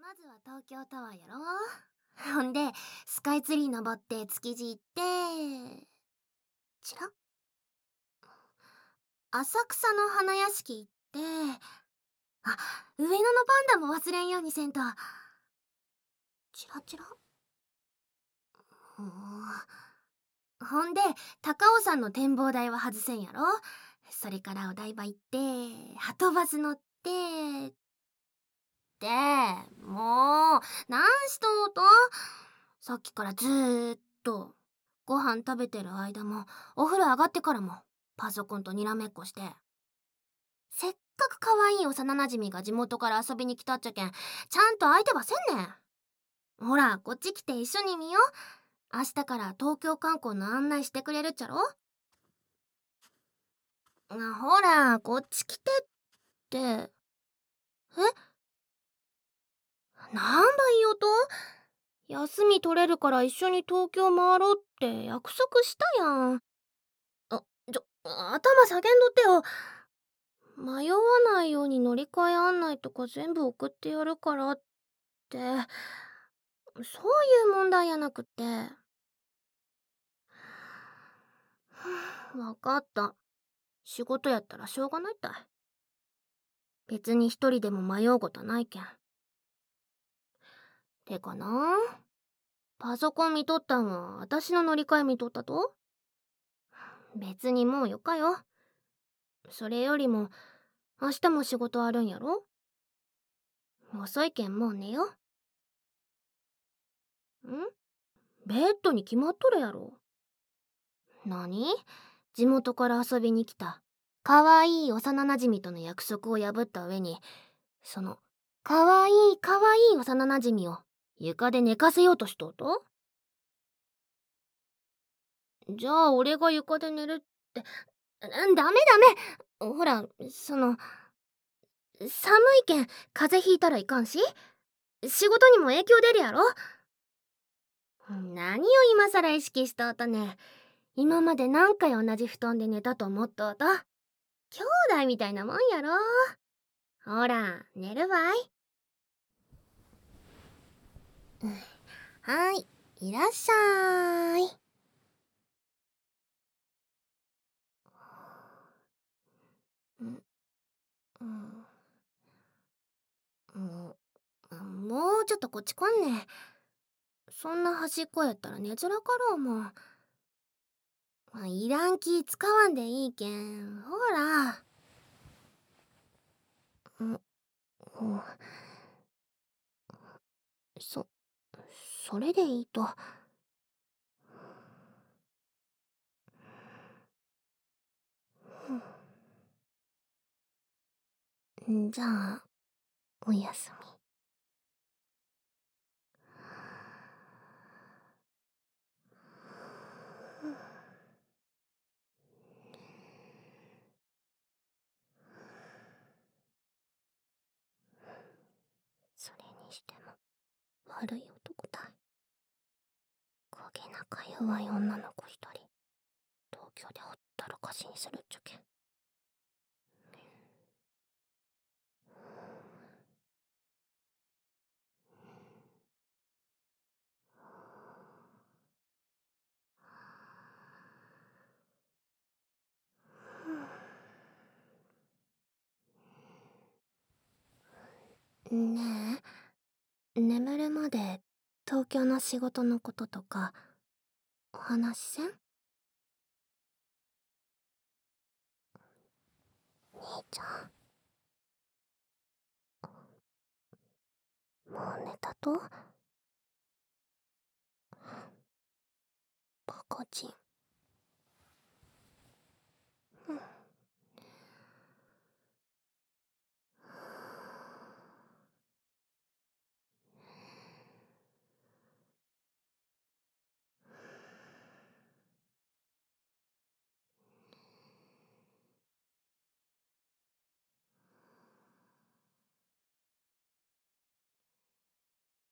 まずは東京タワーやろ。ほんでスカイツリー登って築地行って、ちら浅草の花屋敷行って、あ、上野のパンダも忘れんようにせんと。チラチラ。ほんで高尾山の展望台は外せんやろ。それからお台場行ってはとバス乗って、でもう何しとうと。さっきからずーっとご飯食べてる間もお風呂上がってからもパソコンとにらめっこして、せっかく可愛い幼なじみが地元から遊びに来たっちゃけん、ちゃんと相手はせんねん。ほらこっち来て一緒に見よう。明日から東京観光の案内してくれるっちゃろ。ほらこっち来てって。え、なんだいい音。休み取れるから一緒に東京回ろうって約束したやん。頭下げんどってよ。迷わないように乗り換え案内とか全部送ってやるからって、そういう問題やなくって。わかった。仕事やったらしょうがないったい。別に一人でも迷うことないけん。てかな、パソコン見とったんは私の乗り換え見とったと。別にもうよかよ。それよりも明日も仕事あるんやろ。遅いけんもう寝よ。ベッドに決まっとるやろ。何？地元から遊びに来た可愛い幼なじみとの約束を破った上に、その可愛い可愛い幼なじみを床で寝かせようとしとうと。じゃあ俺が床で寝るって。ダメダメ。ほら寒いけん風邪ひいたらいかんし、仕事にも影響出るやろ。何を今さら意識しとうとね。今まで何回同じ布団で寝たと思っとうと。兄弟みたいなもんやろ。ほら寝るわい。はい、いらっしゃい。もうちょっとこっち来んね。そんな端っこやったら寝づらかろうもん。いらん気使わんでいいけん。ほら。そそれでいいと。じゃあおやすみ。それにしても悪い男だ。影仲弱い女の子一人東京でほったらかしにするっちゃけん。ねえ、眠るまで東京の仕事のこととかお話しせん？兄ちゃん、もう寝たと？バカ人。